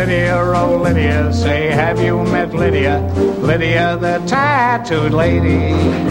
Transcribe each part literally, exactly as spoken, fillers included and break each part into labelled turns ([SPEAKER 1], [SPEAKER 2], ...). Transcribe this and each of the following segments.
[SPEAKER 1] Lydia, oh Lydia, say have you met Lydia? Lydia the tattooed lady.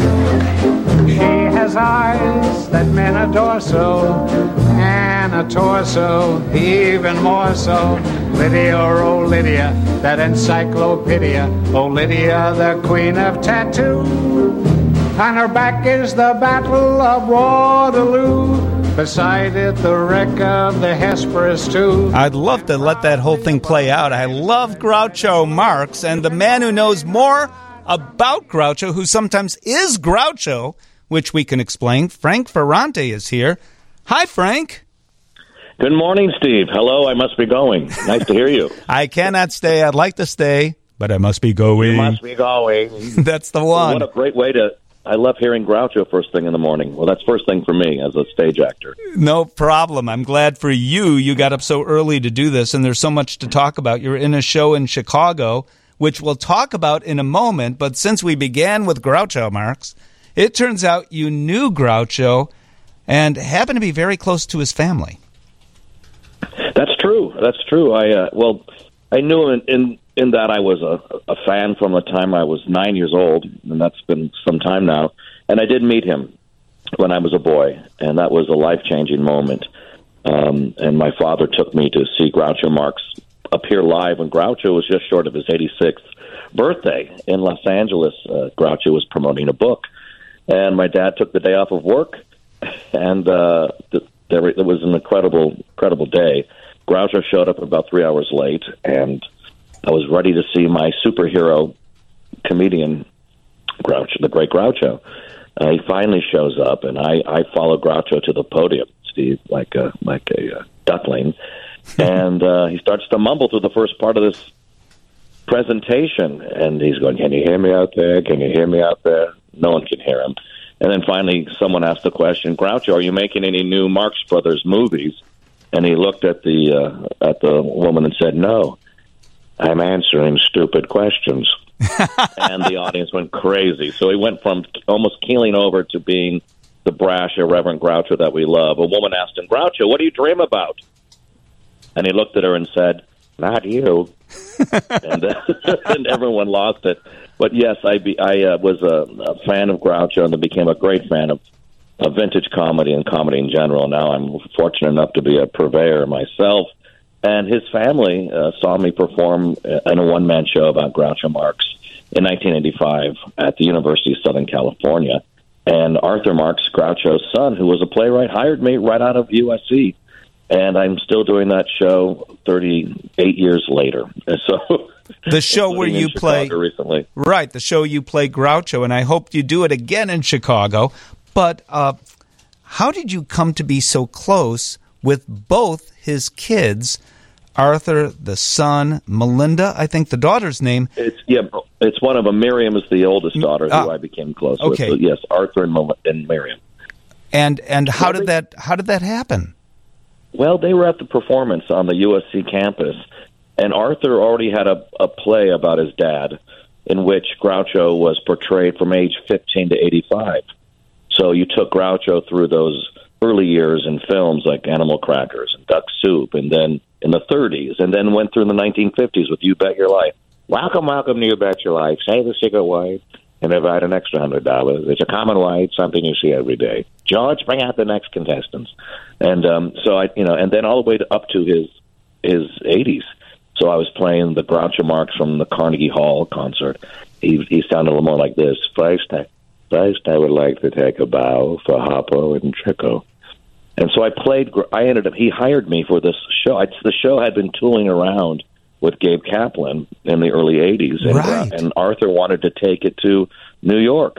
[SPEAKER 1] She has eyes that men adore so, and a torso even more so. Lydia, oh Lydia, that encyclopedia. Oh Lydia, the queen of tattoo. On her back is the Battle of Waterloo. Beside it, the wreck of the Hesperus, too.
[SPEAKER 2] I'd love to let that whole thing play out. I love Groucho Marx, and the man who knows more about Groucho, who sometimes is Groucho, which we can explain, Frank Ferrante is here. Hi, Frank.
[SPEAKER 3] Good morning, Steve. Hello, I must be going. Nice to hear you.
[SPEAKER 2] I cannot stay. I'd like to stay, but I must be going.
[SPEAKER 3] You must be going.
[SPEAKER 2] That's the one.
[SPEAKER 3] What a great way to... I love hearing Groucho first thing in the morning. Well, that's first thing for me as a stage actor.
[SPEAKER 2] No problem. I'm glad for you. You got up so early to do this, and there's so much to talk about. You're in a show in Chicago, which we'll talk about in a moment. But since we began with Groucho Marx, it turns out you knew Groucho and happened to be very close to his family.
[SPEAKER 3] That's true. That's true. I uh, well, I knew him in, in in that I was a, a fan from the time I was nine years old, and that's been some time now. And I did meet him when I was a boy, and that was a life-changing moment. Um, and my father took me to see Groucho Marx appear live when Groucho was just short of his eighty-sixth birthday in Los Angeles. Uh, Groucho was promoting a book, and my dad took the day off of work, and uh, th- there it was an incredible, incredible day. Groucho showed up about three hours late, and I was ready to see my superhero comedian, Groucho, the great Groucho. Uh, he finally shows up, and I, I follow Groucho to the podium, Steve, like a, like a uh, duckling. And uh, he starts to mumble through the first part of this presentation, and he's going, "Can you hear me out there? Can you hear me out there?" No one can hear him. And then finally someone asked the question, "Groucho, are you making any new Marx Brothers movies?" And he looked at the uh, at the woman and said, "No, I'm answering stupid questions." And the audience went crazy. So he went from almost keeling over to being the brash, irreverent Groucho that we love. A woman asked him, "Groucho, what do you dream about?" And he looked at her and said, "Not you." and, uh, and everyone lost it. But yes, I be, I uh, was a, a fan of Groucho and became a great fan of, of vintage comedy and comedy in general. Now I'm fortunate enough to be a purveyor myself. And his family uh, saw me perform in a one-man show about Groucho Marx in nineteen eighty-five at the University of Southern California. And Arthur Marx, Groucho's son, who was a playwright, hired me right out of U S C. And I'm still doing that show thirty-eight years later. And so
[SPEAKER 2] the show where you play
[SPEAKER 3] recently.
[SPEAKER 2] Right, the show you play Groucho, and I hope you do it again in Chicago. But uh, how did you come to be so close with both his kids, Arthur, the son, Melinda, I think the daughter's name?
[SPEAKER 3] It's yeah, it's one of them. Miriam is the oldest daughter who uh, I became close
[SPEAKER 2] okay.
[SPEAKER 3] with. So yes, Arthur and, Mel- and Miriam.
[SPEAKER 2] And and how did that how did that happen?
[SPEAKER 3] Well, they were at the performance on the U S C campus, and Arthur already had a, a play about his dad in which Groucho was portrayed from age fifteen to eighty-five. So you took Groucho through those early years in films like Animal Crackers and Duck Soup, and then in the thirties, and then went through the nineteen fifties with You Bet Your Life. Welcome, welcome to You Bet Your Life. Say the secret word and invite an extra hundred dollars. It's a common word, something you see every day. George, bring out the next contestants. And um, so I, you know, and then all the way to, up to his his eighties. So I was playing the Groucho Marx from the Carnegie Hall concert. He he sounded a little more like this. First, I, first I would like to take a bow for Hoppo and Chico. And so I played. I ended up. He hired me for this show. I, the show had been tooling around with Gabe Kaplan in the early eighties, and,
[SPEAKER 2] right.
[SPEAKER 3] uh, and Arthur wanted to take it to New York.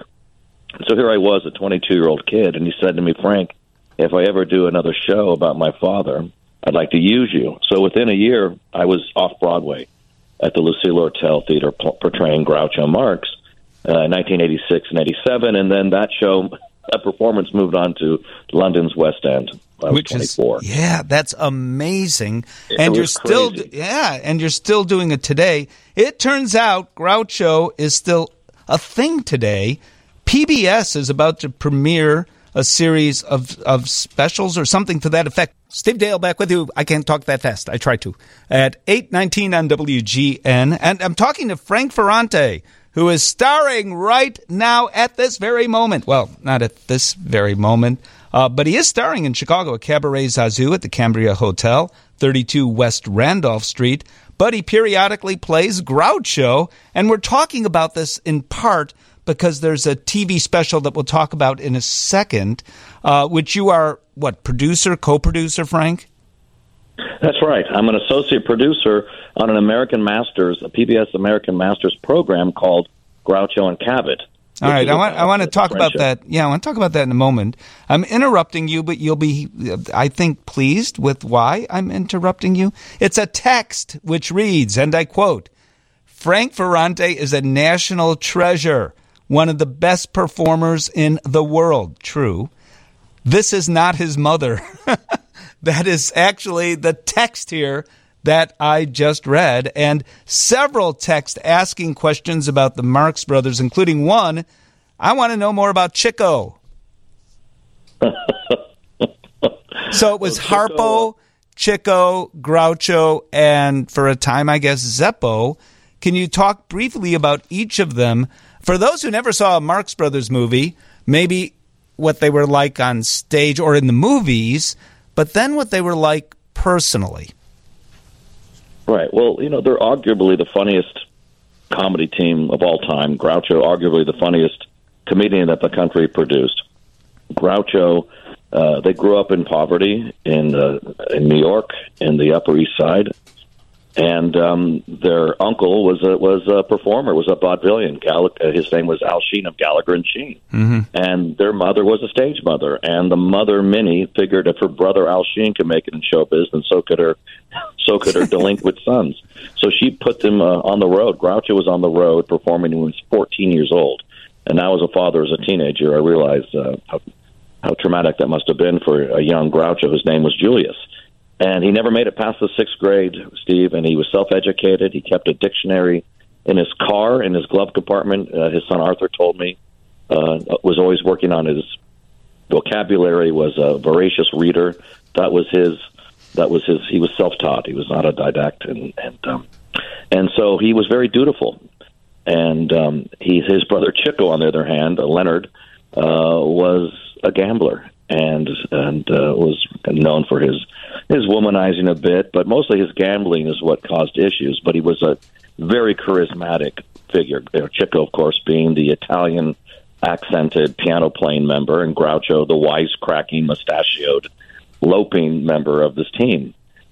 [SPEAKER 3] So here I was, a twenty-two-year-old kid, and he said to me, "Frank, if I ever do another show about my father, I'd like to use you." So within a year, I was off Broadway at the Lucille Ortel Theater portraying Groucho Marx uh, in nineteen eighty-six and eighty-seven, and then that show, that performance moved on to London's West End. I was
[SPEAKER 2] Which
[SPEAKER 3] twenty-four.
[SPEAKER 2] Is, yeah, that's amazing.
[SPEAKER 3] It
[SPEAKER 2] and you're still,
[SPEAKER 3] crazy.
[SPEAKER 2] yeah, and you're still doing it today. It turns out Groucho is still a thing today. P B S is about to premiere a series of, of specials or something to that effect. Steve Dale back with you. I can't talk that fast. I try to. At eight nineteen on W G N. And I'm talking to Frank Ferrante, who is starring right now at this very moment. Well, not at this very moment, uh, but he is starring in Chicago at Cabaret Zazu at the Cambria Hotel, thirty-two West Randolph Street. But he periodically plays Groucho, and we're talking about this in part because there's a T V special that we'll talk about in a second, uh, which you are, what, producer, co-producer, Frank?
[SPEAKER 3] That's right. I'm an associate producer on an American Masters, a P B S American Masters program called Groucho and Cavett.
[SPEAKER 2] All right, I want I want to talk about that. Yeah, I want to talk about that in a moment. I'm interrupting you, but you'll be, I think, pleased with why I'm interrupting you. It's a text which reads, and I quote, "Frank Ferrante is a national treasure, one of the best performers in the world." True. This is not his mother. That is actually the text here that I just read, and several texts asking questions about the Marx Brothers, including one, I want to know more about Chico. So it was Harpo, Chico, Groucho, and for a time, I guess, Zeppo. Can you talk briefly about each of them? For those who never saw a Marx Brothers movie, maybe what they were like on stage or in the movies, but then what they were like personally.
[SPEAKER 3] Right. Well, you know, they're arguably the funniest comedy team of all time. Groucho, arguably the funniest comedian that the country produced. Groucho, uh, they grew up in poverty in uh, in New York, in the Upper East Side, and um, their uncle was a was a performer, was a vaudevillian. Gall- uh, his name was Al Sheen of Gallagher and Sheen, mm-hmm. and their mother was a stage mother. And the mother, Minnie, figured if her brother Al Sheen could make it in showbiz, then so could her. So could her delinquent sons. So she put them uh, on the road. Groucho was on the road performing when he was fourteen years old. And now as a father, as a teenager, I realized uh, how, how traumatic that must have been for a young Groucho. His name was Julius. And he never made it past the sixth grade, Steve, and he was self-educated. He kept a dictionary in his car, in his glove compartment. Uh, his son Arthur told me, uh, was always working on his vocabulary, was a voracious reader. That was his... That was his. He was self-taught. He was not a didact, and and um, and so he was very dutiful. And um, he, his brother Chico, on the other hand, uh, Leonard, uh, was a gambler and and uh, was known for his his womanizing a bit, but mostly his gambling is what caused issues. But he was a very charismatic figure. Chico, of course, being the Italian accented piano playing member, and Groucho, the wisecracking, mustachioed, loping member of this team.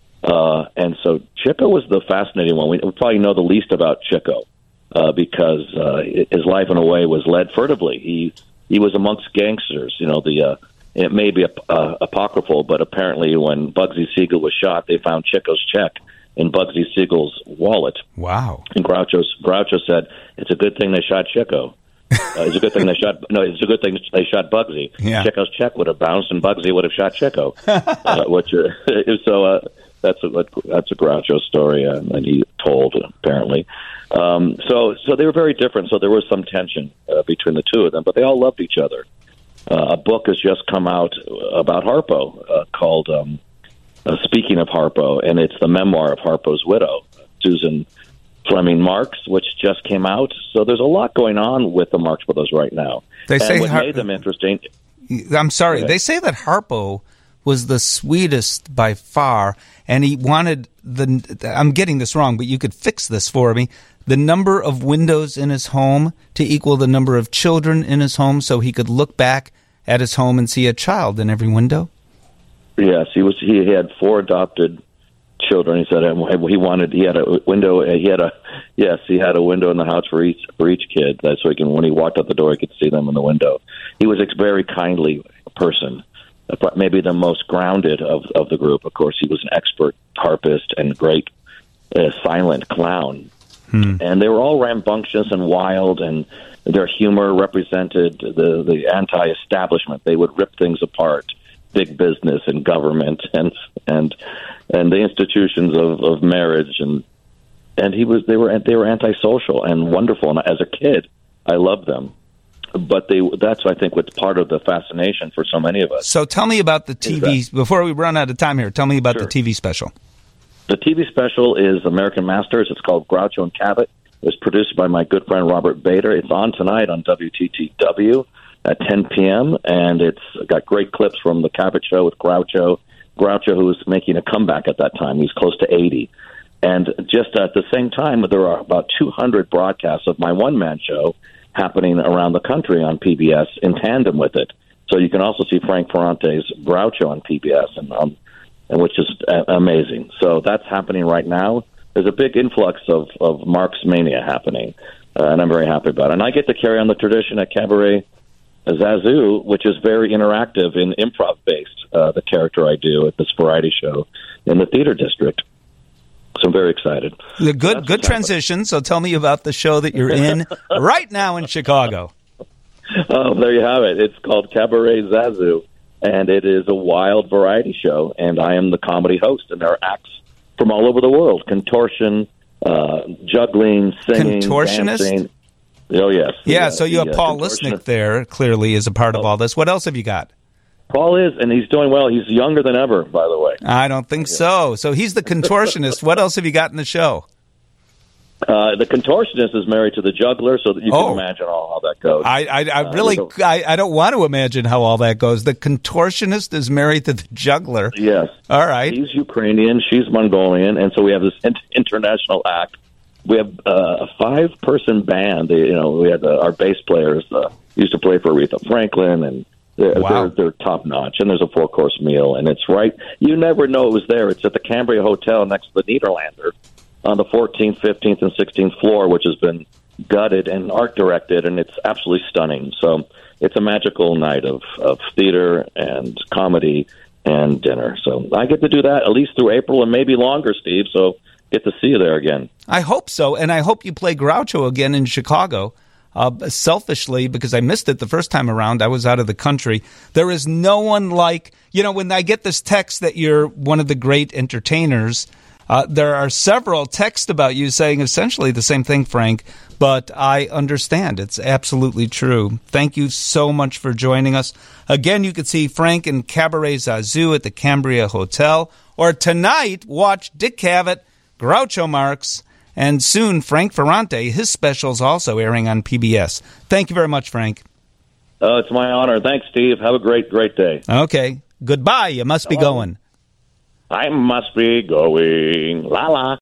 [SPEAKER 3] Uh, and so Chico was the fascinating one. We, we probably know the least about Chico uh, because uh, his life, in a way, was led furtively. He he was amongst gangsters. You know, the uh, it may be uh, apocryphal, but apparently when Bugsy Siegel was shot, they found Chico's check in Bugsy Siegel's wallet.
[SPEAKER 2] Wow.
[SPEAKER 3] And Groucho, Groucho said, it's a good thing they shot Chico. Uh, it's a good thing they shot. No, it's a good thing they shot Bugsy.
[SPEAKER 2] Yeah.
[SPEAKER 3] Chico's check would have bounced, and Bugsy would have shot Chico. uh, which uh, so uh, that's a that's a Groucho story, uh, and he told apparently. Um, so so they were very different. So there was some tension uh, between the two of them, but they all loved each other. Uh, a book has just come out about Harpo uh, called um, uh, "Speaking of Harpo," and it's the memoir of Harpo's widow, Susan Fleming Marx, which just came out. So there's a lot going on with the Marx Brothers right now.
[SPEAKER 2] They
[SPEAKER 3] and
[SPEAKER 2] say
[SPEAKER 3] what
[SPEAKER 2] Har-
[SPEAKER 3] made them interesting.
[SPEAKER 2] I'm sorry.
[SPEAKER 3] Okay.
[SPEAKER 2] They say that Harpo was the sweetest by far, and he wanted the. I'm getting this wrong, but you could fix this for me. The number of windows in his home to equal the number of children in his home, so he could look back at his home and see a child in every window.
[SPEAKER 3] Yes, he was. He had four adopted children. He said he wanted. He had a window. He had a. Yes, he had a window in the house for each for each kid. That's so he can. When he walked out the door, he could see them in the window. He was a very kindly person. Maybe the most grounded of of the group. Of course, he was an expert harpist and great uh, silent clown. Hmm. And they were all rambunctious and wild, and their humor represented the the anti-establishment. They would rip things apart, big business and government, and and and the institutions of, of marriage, and and he was they were they were antisocial and wonderful. And as a kid, I loved them. but they that's I think what's part of the fascination for so many of us.
[SPEAKER 2] So tell me about the T V before we run out of time here. Tell me about
[SPEAKER 3] Sure.
[SPEAKER 2] the T V special.
[SPEAKER 3] The T V special is American Masters. It's called Groucho and Cabot. It's produced by my good friend Robert Bader. It's on tonight on W T T W at ten p.m., and it's got great clips from the Cabot Show with Groucho. Groucho, who was making a comeback at that time. He's close to eighty. And just at the same time, there are about two hundred broadcasts of my one-man show happening around the country on P B S in tandem with it. So you can also see Frank Ferrante's Groucho on P B S, and, um, and which is uh, amazing. So that's happening right now. There's a big influx of, of Marx Mania happening, uh, and I'm very happy about it. And I get to carry on the tradition at Cabaret Zazu, which is very interactive and improv-based, uh, the character I do at this variety show in the theater district. So I'm very excited.
[SPEAKER 2] The good, so good transition. So tell me about the show that you're in right now in Chicago.
[SPEAKER 3] Oh, there you have it. It's called Cabaret Zazu, and it is a wild variety show, and I am the comedy host, and there are acts from all over the world: contortion, uh, juggling, singing,
[SPEAKER 2] Contortionist?
[SPEAKER 3] dancing. Oh, yes.
[SPEAKER 2] Yeah,
[SPEAKER 3] the,
[SPEAKER 2] so you
[SPEAKER 3] the,
[SPEAKER 2] have
[SPEAKER 3] uh,
[SPEAKER 2] Paul Lisnick there, clearly, as a part of all this. What else have you got?
[SPEAKER 3] Paul is, and he's doing well. He's younger than ever, by the way.
[SPEAKER 2] I don't think so. So he's the contortionist. What else have you got in the show?
[SPEAKER 3] Uh, the contortionist is married to the juggler, so that you
[SPEAKER 2] Oh.
[SPEAKER 3] can imagine all how that goes.
[SPEAKER 2] I, I, I
[SPEAKER 3] Uh,
[SPEAKER 2] really,
[SPEAKER 3] there's a-
[SPEAKER 2] I, I don't want to imagine how all that goes. The contortionist is married to the juggler.
[SPEAKER 3] Yes.
[SPEAKER 2] All right.
[SPEAKER 3] He's Ukrainian, she's Mongolian, and so we have this in- international act. We have uh, a five-person band. They, you know, we had uh, our bass players uh, used to play for Aretha Franklin, and they're,
[SPEAKER 2] Wow.
[SPEAKER 3] they're, they're top-notch. And there's a four-course meal, and it's right. You never know it was there. It's at the Cambria Hotel next to the Niederlander on the fourteenth, fifteenth, and sixteenth floor, which has been gutted and art-directed, and it's absolutely stunning. So it's a magical night of, of theater and comedy and dinner. So I get to do that at least through April and maybe longer, Steve, so get to see you there again.
[SPEAKER 2] I hope so, and I hope you play Groucho again in Chicago. Uh, selfishly, because I missed it the first time around, I was out of the country. There is no one like, you know, when I get this text that you're one of the great entertainers, uh, there are several texts about you saying essentially the same thing, Frank, but I understand. It's absolutely true. Thank you so much for joining us. Again, you can see Frank in Cabaret Zazu at the Cambria Hotel, or tonight, watch Dick Cavett, Groucho Marx, and soon Frank Ferrante. His special's also airing on P B S. Thank you very much, Frank.
[SPEAKER 3] Uh, it's my honor. Thanks, Steve. Have a great, great day.
[SPEAKER 2] Okay. Goodbye. You must be
[SPEAKER 3] Hello.
[SPEAKER 2] going.
[SPEAKER 3] I must be going. La la.